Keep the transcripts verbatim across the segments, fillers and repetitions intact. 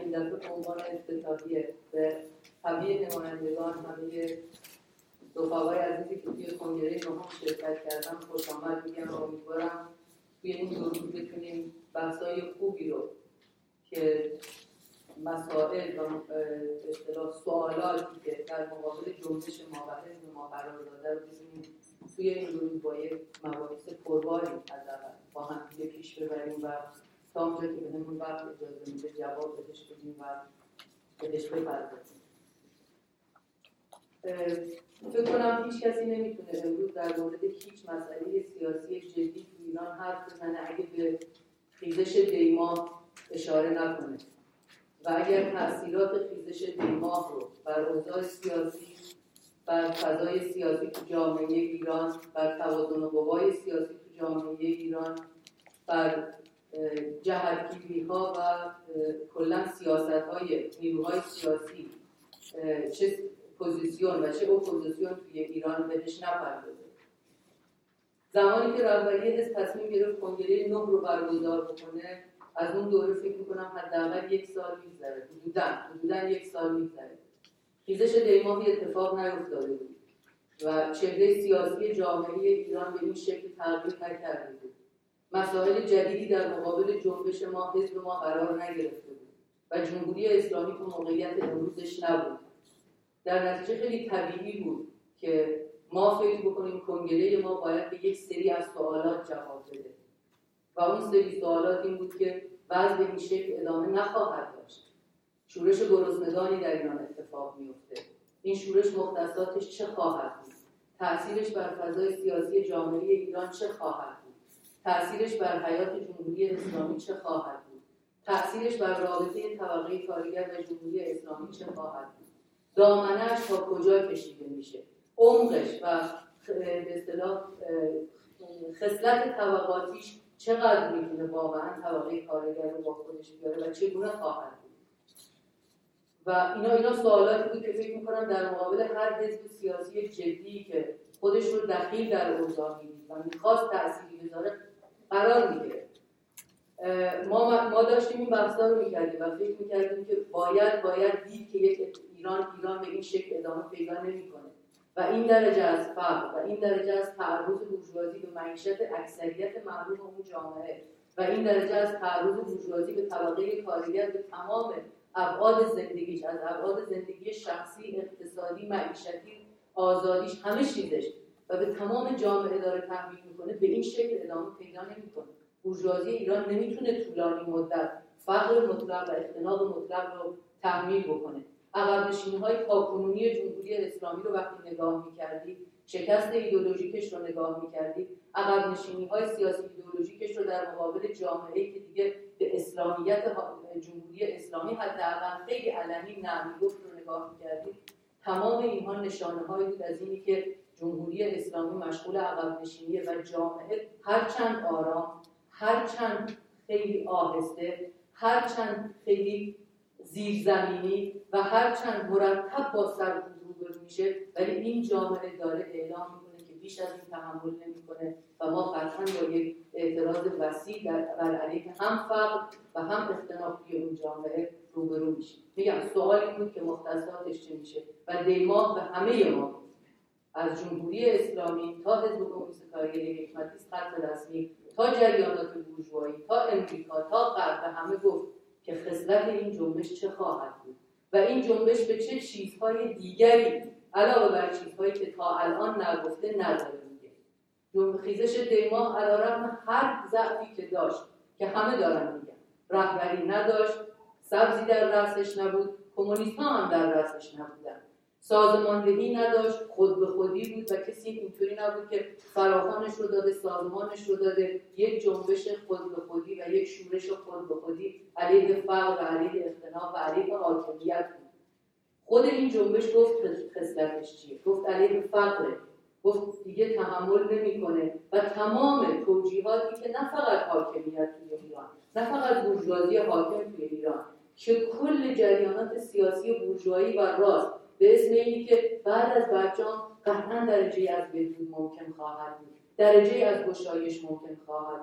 این دفعه به عنوان افتتاحیه به همه نمایندگان، همه رفقای عزیزی که توی کنگره نهم شرکت کردن خوش آمد میگم. امیدوارم توی این دو روز بتونیم بحث‌های خوبی رو که مسائل و اصطلاح سوالاتی که در مقابل جنبش ما و حزب ما قرار داده رو بتونیم توی این دو روز با یک مباحث پرباری حداقل با هم دیگه پیش ببریم و تا اونجا که بهمون وقت اجازه میده جواب بهش بدیم و بهش بپردازیم. فکر کنم هیچ کسی نمیتونه امروز در مورد هیچ مسئله سیاسی جدی تو ایران حرف بزنه اگه به خیزش دیماه اشاره نکنه و اگر تأثیرات خیزش دیماه رو بر اوضاع سیاسی، بر فضای سیاسی تو جامعه ایران، بر توازن قوای سیاسی تو جامعه ایران، بر جهت‌گیری‌ها و کلاً سیاست‌های نیروهای سیاسی چه پوزیسیون و چه اپوزیسیون توی ایران بهش نپردازه. زمانی که رهبری حزب تصمیم گرفت کنگره نه رو برگزار بکنه، از اون دوره فکر می‌کنم حداقل یک سال می‌گذره، حدوداً حدوداً یک سال می‌گذره. خیزش دیماهی اتفاق نیفتاده بود و چهره سیاسی جامعه ایران به این شکل تغییر نکرده بود. مسائل جدیدی در مقابل جنبش ما، حزب ما قرار نگرفته بود و جمهوری اسلامی تو موقعیت امروزش نبود. در نتیجه خیلی طبیعی بود که ما فکر بکنیم کنگره ما باید به یک سری از سوالات جواب بده و اون سری سوالات این بود که وضع به این شکل ادامه نخواهد داشت. شورش گرسنگانی در ایران اتفاق میفته. این شورش مختصاتش چه خواهد بود؟ تأثیرش بر فضای سیاسی جامعه ایران چه خواهد بود؟ تأثیرش بر حیات جمهوری اسلامی چه خواهد بود؟ تأثیرش بر رابطه طبقه کارگر و جمهوری اسلامی چه خواهد بود؟ دامنه‌اش تا کجا کشیده میشه؟ عمقش و به اصطلاح خصلت طبقاتیش چقدر میتونه واقعا طبقه کارگر رو با خودش بیاره و چگونه خواهد بود؟ و اینا اینا سوالاتی بود که فکر می‌کنم در مقابل هر حزب سیاسی جدی که خودش رو دخیل در اوضاع می‌دید و می‌خواست تأثیری بذاره قرار می‌گرفت. ما ما داشتیم این بحثا رو می‌کردیم و فکر می‌کردیم که باید باید دید که یک ایران ایران به این شکل ادامه پیدا نمی‌کنه و این درجه از فقر و این درجه از تعرض بورژوازی به معیشت اکثریت محروم اون جامعه و این درجه از تعرض بورژوازی به طبقه کارگر به تمام ابعاد زندگیش، از ابعاد زندگی شخصی، اقتصادی، معیشتی، آزادیش، همه چیزش و به تمام جامعه داره تحمیل میکنه، به این شکل ادامه پیدا نمیکنه. بورژوازی ایران نمیتونه طولانی مدت فقر مطلق و اختناق مطلق رو تحمیل بکنه. عقب نشینی‌های تاکنونی جمهوری اسلامی رو وقتی نگاه می‌کردید، شکست ایدئولوژیکش رو نگاه می‌کردید، عقب نشینی‌های سیاسی ایدئولوژیکش رو در مقابل جامعه‌ای که دیگه به اسلامیت جمهوری اسلامی حداقل خیلی علنی نمی‌گفت رو نگاه می‌کردید، تمام اینها نشانه‌هایی بود از اینی که جمهوری اسلامی مشغول عقب نشینیه و جامعه هرچند آرام، هرچند خیلی آهسته، هرچند خیلی زیرزمینی و هرچند مرتب با سر روبرو میشه، ولی این جامعه داره اعلام میکنه که بیش از این تحمل نمیکنه و ما قطعا با یک اعتراض وسیع بر علیه هم فقر و هم اختناق توی اون جامعه روبرو میشیم. میگم سوالی بود که مختصاتش چه میشه و دیماه به همه ما، از جمهوری اسلامی تا حزب کمونیست کارگر حکمتی خط رسمی تا جریانات بورژوایی تا امریکا تا غرب، همه گفت که خصلت این جنبش چه خواهد بود و این جنبش به چه چیزهای دیگری علاوه بر چیزهایی که تا الان نگفته نداره میگه. جنبش خیزش دیماه علیرغم هر ضعفی که داشت که همه دارن میگن، رهبری نداشت، سبزی در رأسش نبود، کمونیست‌ها هم در رأسش نبودن، سازماندهی نداشت، خود به خودی بود و کسی اینطوری نبود که فراخوانش رو داده، سازمانش رو داده، یک جنبش خود به خودی و یک شورش خود به خودی علیه فقر و علیه اختناق و علیه حاکمیت بود. خود این جنبش گفت خصلتش چیه؟ گفت علیه فقر، گفت دیگه تحمل نمی‌کنه و تمام توجیهاتی که نه فقط حاکمیت توی ایران، نه فقط بورژوازی حاکم توی ایران، که کل جریانات سیاسی بورژوایی و راست به اسم اینی که بعد از برجام قطعاً درجه از بهبود ممکن خواهد بود، درجه از گشایش ممکن خواهد بود،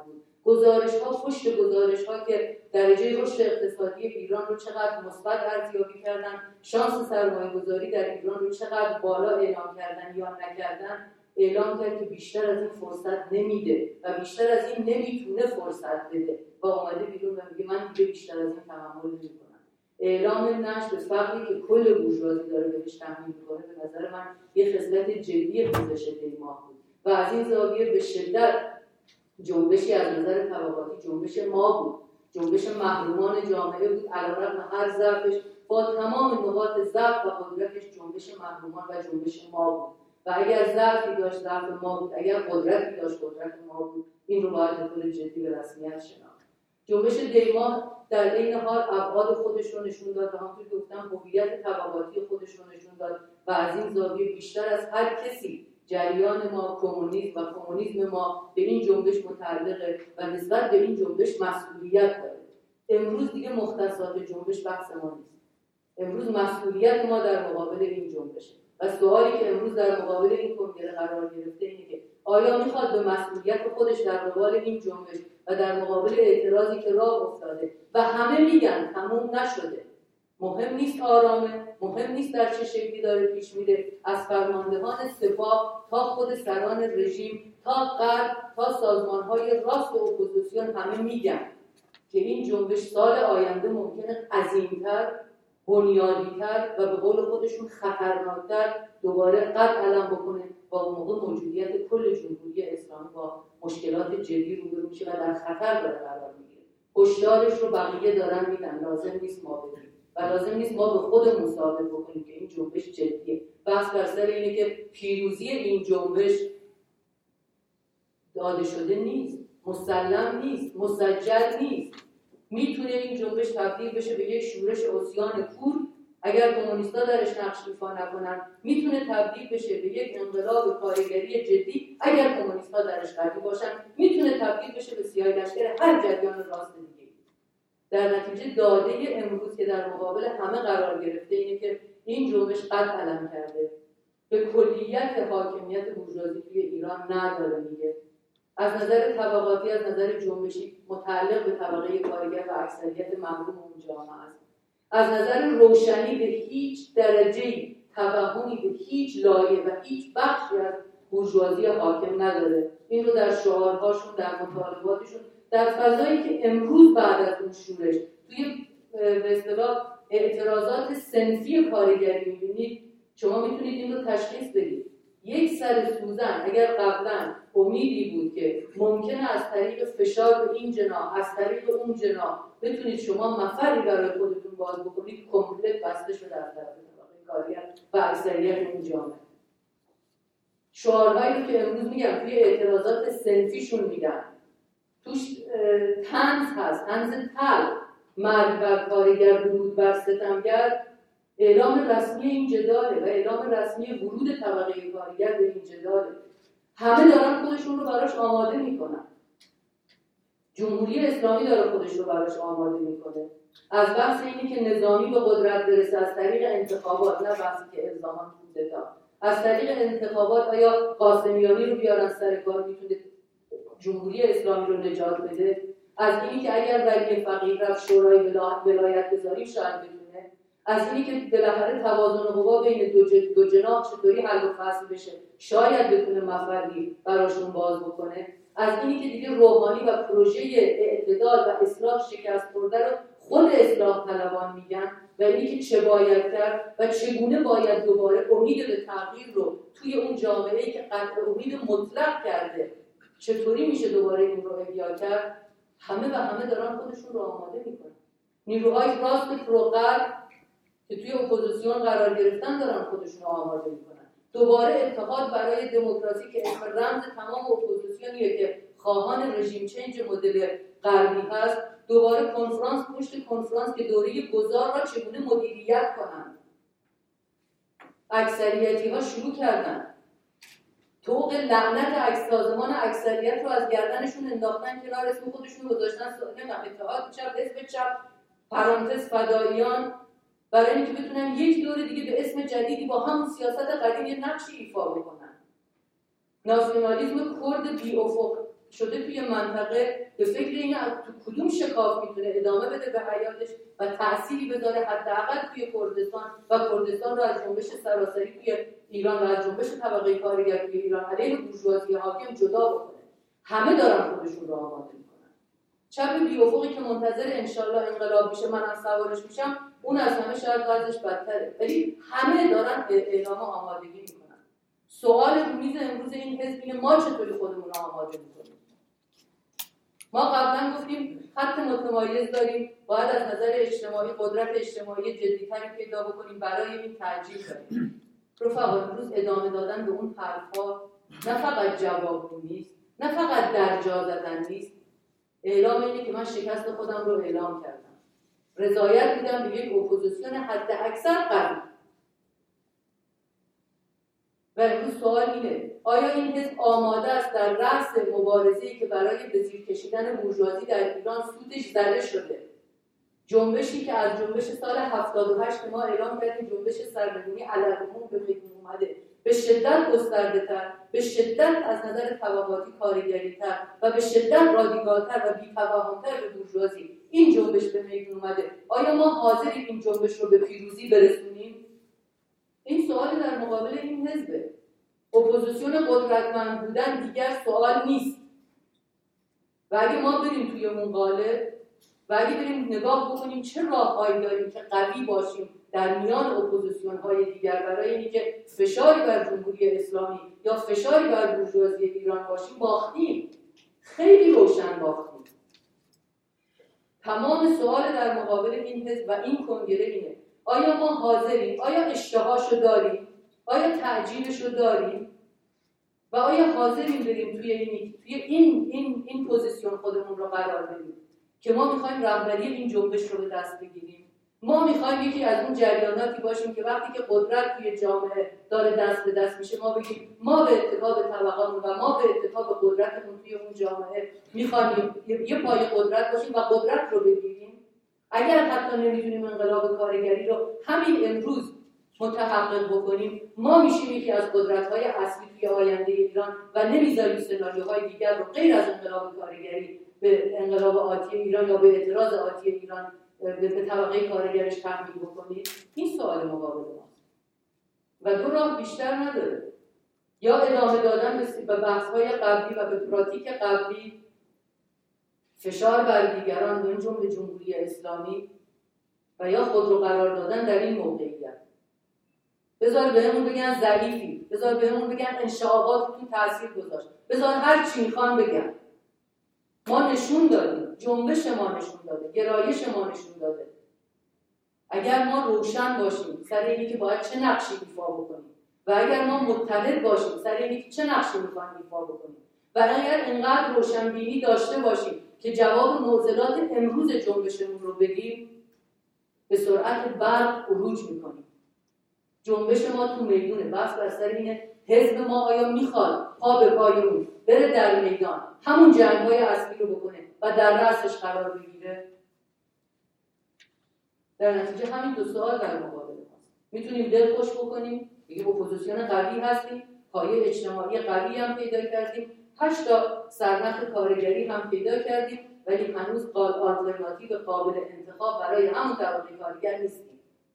گزارش ها پشت گزارش ها که درجه رشد اقتصادی ایران رو چقدر مثبت ارزیابی کردن، شانس سرمایه گذاری در ایران رو چقدر بالا اعلام کردن یا نکردن، اعلام کرد که بیشتر از این فرصت نمیده و بیشتر از این نمیتونه فرصت بده و اومده بیرون و میگه من دیگه بیشتر از این تحمل نمیکنم. اعلام نشر فقری که کل بورژوازی داره بهش تحمیل میکنه به نظر من یه خصلت جدی پوزش دیماه بود و از این زاویه به شدت جنبشی از نظر طبقاتی جنبش ما بود، جنبش محرومان جامعه بود، علیرغم هر ضعفش با تمام نقاط ضعف و قدرتش جنبش محرومان و جنبش ما بود و اگر ضعفی داشت ضعف ما بود، اگر قدرتی داشت قدرت ما بود. این رو باید به طور جدی به رسمیت شناخت. جنبش دیماه در این حال ابعاد خودش رو نشون داد و همونطور که گفتم هویت طبقاتی خودش رو نشون داد و از این زاویه بیشتر از هر کسی جریان ما کمونیسم و کمونیسم ما به این جنبش متعلقه و نسبت به این جنبش مسئولیت داره. امروز دیگه مختصات جنبش بحث ما نیست. امروز مسئولیت ما در مقابل این جنبشه و سوالی که امروز در مقابل این کنگره قرار گرفته اینه که آیا میخواد به مسئولیت خودش در مقابل این جنبش و در مقابل اعتراضی که راه افتاده و همه میگن تموم نشده، مهم نیست آرامه، مهم نیست در چه شکلی داره پیش میره، از فرماندهان سپاه تا خود سران رژیم تا غرب تا سازمانهای راست و اپوزیسیون همه میگن که این جنبش سال آینده ممکنه عظیمتر، بنیادی‌تر و به قول خودشون خطرناکتر دوباره قد علم بکنه و اون موقع موجودیت کل جمهوری اسلامی با مشکلات جدی روبرو میشه و در خطر داره قرار میگیره. هشدارش رو بقیه دارن میدن، لازم نیست ما بدیم و لازم نیست ما به خودمون ثابت بکنیم که این جنبش جدیه. بحث بر سر اینه که پیروزی این جنبش داده شده نیست، مسلم نیست، مسجل نیست. میتونه این جنبش تبدیل بشه به یک شورش عصیان کور اگر کمونیست‌ها درش نقش ایفا نکنن، میتونه تبدیل بشه به یک انقلاب کارگری جدی اگر کمونیست‌ها درش قوی باشن، میتونه تبدیل بشه به سیاه‌لشکر هر جریان راست دیگه. در نتیجه داده امروز که در مقابل همه قرار گرفته اینه که این جنبش قد علم کرده، به کلیت حاکمیت بورژوازی توی ایران نداره میگه. از نظر طبقاتی، از نظر جنبشی متعلق به طبقه کارگر و اکثریت محروم اون جامعه است. از نظر روشنی به هیچ درجه‌ای توهمی به هیچ لایه و هیچ بخشی از بورژوازی حاکم نداره. این رو در شعارهاشون، در مطالباتشون، در فضایی که امروز بعد از اون شورش توی به اصطلاح اعتراضات صنفی کارگری می‌بینید، شما میتونید این رو تشخیص بدید. یک سر سوزن اگر قبلا امیدی بود که ممکنه از طریق فشار به این جناح، از طریق اون جناح بتونید شما مفری برای خودتون باز بکنید، کامپلت بسته شده از طرف طبقه کارگر و اکثریت این جامعه. شعارهایی که امروز میگم توی اعتراضات صنفیشون میگن، توش طنز هست، طنز تل، مرگ بر کارگر، درود بر ستمگر، اعلام رسمی این جداله و اعلام رسمی ورود طبقه کارگر به این جداله. همه دارن خودشون رو براش آماده میکنن. جمهوری اسلامی داره خودش رو براش آماده میکنه. از بحث اینی که نظامی به قدرت برسه از طریق انتخابات، نه بحثی که الزاما کودتا، از طریق انتخابات آیا قاسمیانی رو بیارن سر کار میتونه جمهوری اسلامی رو نجات بده؟ از اینی که اگر ولی فقیه رفت شورای ولایت گذاری شاید بتونه، از اینی که بالاخره توازن قوا بین دو, ج... دو جناح چطوری حل و فصل بشه شاید بتونه مفردی براشون باز بکنه، از اینی که دیگه روحانی و پروژه اعتدال و اصلاح شکست خورده رو خود اصلاح طلبان میگن و اینی که چه باید کرد و چگونه باید دوباره امید به تغییر رو توی اون جامعه‌ای که قطع امید مطلق کرده چطوری میشه دوباره این رو احیا کرد. همه و همه دارن خودشون رو آماده میکنن. نیروهای راست پروغرب که توی اپوزیسیون قرار گرفتن دارن خودشون رو آماده میکنن. دوباره اتحاد برای دموکراسی که اسم رمز تمام اپوزیسیونیه که خواهان رژیم چنج مدل غربی هست، دوباره کنفرانس پشت کنفرانس که دوره گذار را چگونه مدیریت کنن. اکثریتی ها شروع کردن طوق لعنت عکس سازمان اکثریت رو از گردنشون انداختن کنار، اسم خودشون گذاشتن نمیدونم اتحاد چپ، اسم چپ پرانتز فداییان، برای اینکه بتونن یک دور دیگه به اسم جدیدی با همون سیاست قدیم یه نقشی ایفا بکنن. ناسیونالیسم کرد بی افق شده توی منطقه به فکر این تو کدوم شکاف میتونه ادامه بده به حیاتش و تأثیری بذاره حداقل توی کردستان و کردستان رو از جنبش سراسری توی ایران و از جنبش طبقه کارگر توی ایران علیه بورژوازی حاکم جدا بکنه. همه دارن خودشون رو آماده میکنن. چپ بی افقی که منتظر انشالله انقلاب میشه، منم سوارش میشم، اون از همه شاید وضعش بدتره، ولی همه دارن اعلام آمادگی میکنن. سوال رو میز امروز این حزب اینه ما چطوری خودمون رو آماده میکنیم؟ ما قبلا گفتیم خط متمایز داریم، باید از نظر اجتماعی قدرت اجتماعی جدی‌تری پیدا بکنیم، برای این ترجیح داریم. رفقا امروز ادامه دادن به اون حرفا نه فقط جواب نیست، نه فقط درجا زدن نیست، اعلام اینه که من شکست خودم رو اعلام کردم. رضایت میدم به یک اپوزیسیون حد اکثر قوی. و امروز سوال اینه، آیا این حزب آماده است در رأس مبارزه‌ای که برای به زیر کشیدن بورژوازی در ایران سوتش زده شده، جنبشی که از جنبش سال هفتاد و هشت ما اعلام کردیم جنبش سرنگونی علی‌العموم به میدون اومده، به شدت گسترده‌تر، به شدت از نظر طبقاتی کارگری‌تر و به شدت رادیکال‌تر و بی‌تفاهم‌تر به بورژوازی این جنبش به میدون اومده، آیا ما حاضریم این جنبش رو به پیروزی برسونیم؟ این سوال در مقابل این حزبه. اپوزیسیون قدرتمند بودن دیگر سوال نیست. و اگه ما بریم توی اون قالب و اگه بریم نگاه بکنیم چه راههایی داریم که قوی باشیم در میان اپوزیسیون‌های دیگر برای اینکه فشاری بر جمهوری اسلامی یا فشاری بر بورژوازی ایران باشیم، باختیم. خیلی روشن باختیم. تمام سوال در مقابل این حزب و این کنگره اینه، آیا ما حاضریم؟ آیا اشتهاشو داریم؟ آیا تعجیلشو داریم؟ و آیا حاضریم بریم توی این توی این این این پوزیشن خودمون رو قرار بدیم که ما می‌خوایم رهبری این جنبش رو به دست بگیریم؟ ما می‌خوایم یکی از اون جریاناتی باشیم که وقتی که قدرت توی جامعه داره دست به دست میشه ما بگیم ما به اتکاب طبقه‌مون و ما به اتکاب قدرتمون توی اون جامعه می‌خوایم یه پای قدرت باشیم و قدرت رو بگیریم. اگر حتی نمی‌تونیم انقلاب کارگری رو همین امروز متحقق بکنیم، ما میشیم یکی از قدرت‌های اصلی توی آینده ایران و نمیذاریم سناریوهای دیگر رو غیر از انقلاب کارگری به انقلاب آتی ایران یا به اعتراض آتی ایران به طبقه کارگرش تحمیل بکنید. این سوال مقابل ماست و دو راه بیشتر نداره، یا ادامه دادن به بحث‌های قبلی و به پراتیک قبلی، فشار بر دیگران به جمله جمهوری اسلامی، و یا خود رو قرار دادن در این موقعیت. بذار بهمون بگن ضعیفی، بذار بهمون بگن انشعاباتتون تاثیر گذاشت، بذار هر چی میخوان بگن. ما نشون دادیم، جنبش ما نشون داده، گرایش ما نشون داده. اگر ما روشن باشیم سر اینی که باید چه نقشی ایفا بکنیم و اگر ما متحد باشیم سر اینی که چه نقشی میخوایم ایفا بکنیم و اگر اینقدر روشنبینی داشته باشیم که جواب معضلات امروز جنبشمون رو بدیم، به سرعت برق عروج میکنیم. جنبش ما تو میدونه، بس بر سر اینه حزب ما آیا میخواد پا به پای اون بره در میدان همون جنگ‌های اصلی رو بکنه و در رأسش قرار بگیره؟ در نتیجه همین دو سوال در مقابل ماست. میتونیم دل خوش بکنیم، بگیم اپوزیسیون قوی هستیم، پایه اجتماعی قوی هم پیدا کردیم، هشت تا سرنخ کارگری هم پیدا کردیم، ولی هنوز آلترناتیو قابل انتخاب برای همون طبقه کارگر نیستیم.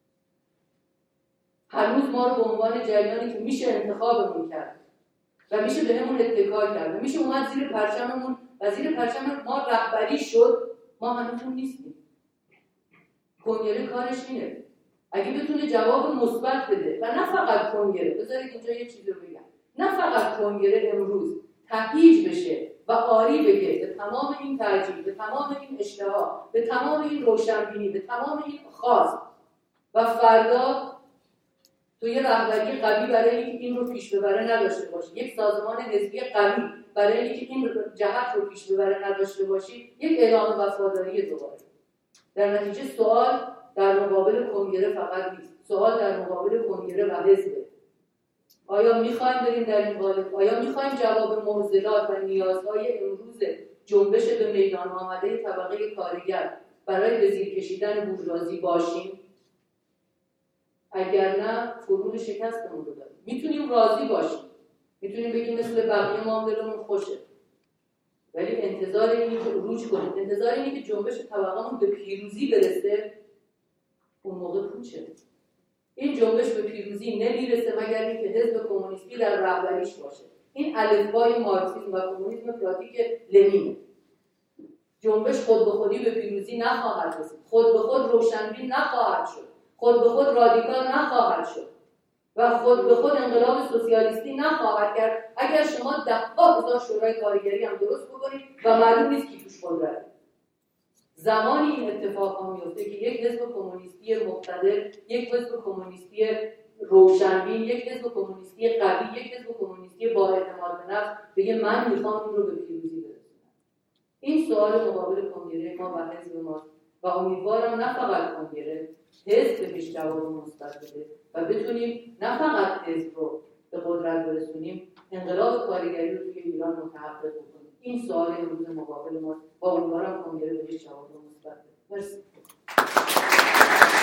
هنوز ما رو به عنوان جریانی که میشه انتخابمون کرد و میشه بهمون اتکا کرد و میشه اومد زیر پرچممون و زیر پرچم ما رهبری شد، ما هنوز اون نیستیم. کنگره کارش اینه اگه بتونه جواب مثبت بده و نه فقط کنگره، بذارید اینجا یه چیزی رو بگم، نه فقط کنگره امروز تهییج بشه و آری بگه به تمام این ترجیح، به تمام این اشتها، به تمام این روشنبینی، به تمام این خواست و فردا تو یه رهبری قوی برای اینکه این رو پیش ببره نداشته باشی، یک سازمان حزبی قوی برای اینکه این جهت رو پیش ببره نداشته باشی، یک اعلام وفاداری دوباره. در نتیجه سوال در مقابل کنگره فقط نیست، سوال در مقابل کنگره و حزبه. آیا میخوایم بریم در این قالب؟ آیا میخوایم جواب معضلات و نیازهای امروز جنبش به میدان آمده طبقه کارگر برای به زیر کشیدن بورژوازی باشیم؟ اگر نه فرمول شکستمون رو داریم. میتونیم راضی باشیم، میتونیم بگیم مثل بقیه ما دلمون خوشه، ولی انتظار اینی که روج کنید، انتظار اینی که جنبش طبقه‌مون به پیروزی برسه، اون موقع پوچه. این جنبش به پیروزی نمیرسه مگر اینکه حزب کمونیستی در رهبریش باشه. این الفبای مارکسیسم و کمونیسم پراتیک لنین. جنبش خود به خودی به پیروزی نخواهد رسید، خود به خود روشنبین نخواهد شد، خود به خود رادیکال نخواهد شد و خود به خود انقلاب سوسیالیستی نخواهد کرد اگر شما ده ها هزار شورای کارگری هم درست بکنید و معلوم نیست کی توش قدرت. زمانی این اتفاق ها میفته که یک حزب کمونیستی مقتدر، یک حزب کمونیستی روشنبین، یک حزب کمونیستی قوی، یک حزب کمونیستی با اعتماد به نفس بگه من میخوام این رو به پیروزی برسونم. این سوال مقابل کنگره ما و حزب ما و امیدوارم نه فقط کنگره، حزب بهش جواب مثبت بده و بتونیم نه فقط حزب رو به قدرت برسونیم، انقلاب کارگری رو توی ایران متحقق بکنیم. این سوال امروز مقابل ما و امیدوارم کنگره بهش جواب مثبت بده. مرسی.